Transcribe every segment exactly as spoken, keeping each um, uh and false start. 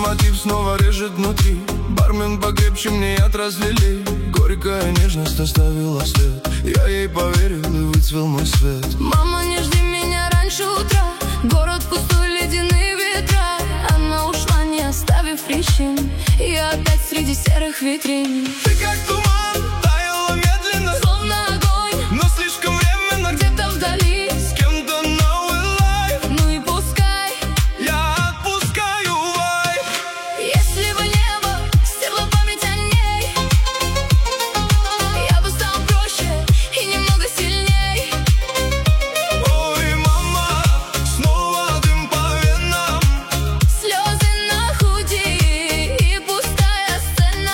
мотив снова режет внутри. Бармен покрепче мне яд разлили. Горькая нежность оставила след. Я ей поверил и выцвел мой свет. Мама, не жди меня раньше утра. Город пустой, ледяные ветра. Она ушла, не оставив причин. Я опять среди серых витрин. Ты как туман, таяла медленно, словно огонь, но слишком временно. где-то вдали с кем-то новый лайф. ну и пускай. Я отпускаю вайб. Если бы небо стерло память о ней, я бы стал проще и немного сильней. Ой, мама, снова дым по венам, Слезы на худи и пустая сцена.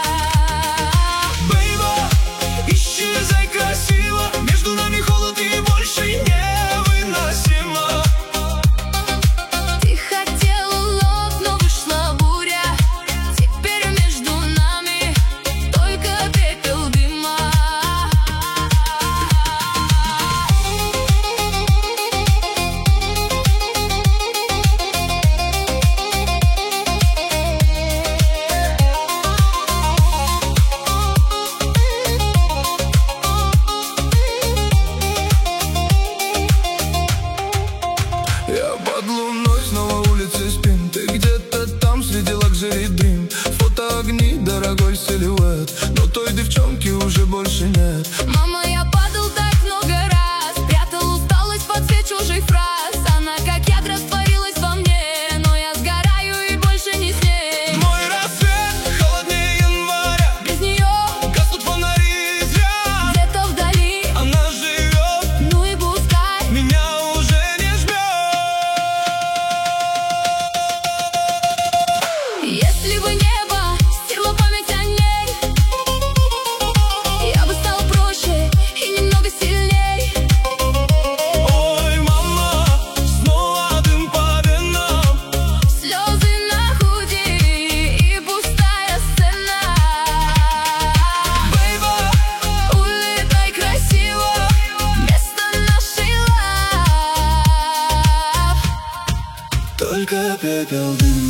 бейба, исчезай красиво. Между нами холод и больше невыносимо. Ты хотела лов, но вышла буря. Теперь между нами только пепел дыма. Я под луной, снова улицы спин. Ты где-то там среди лакжери дрим. Фото огни, дорогой силуэт, но той девчонки уже больше нет. Мама, я падал так много раз, прятал усталость под цвет чужих фраз. Она как яд растворилась во мне, но я сгораю и больше не с ней. Мой рассвет холоднее января, Без нее гаснут фонари зря. где-то вдали Она живет, ну и пускай. меня уже не жмет. Если бы небо стерло память о ней, я бы стал проще и немного сильней. Ой, мама, снова дым по венам, Слезы на худи и пустая сцена. бейба, Улетай красиво, место нашей лав. только пепел дым.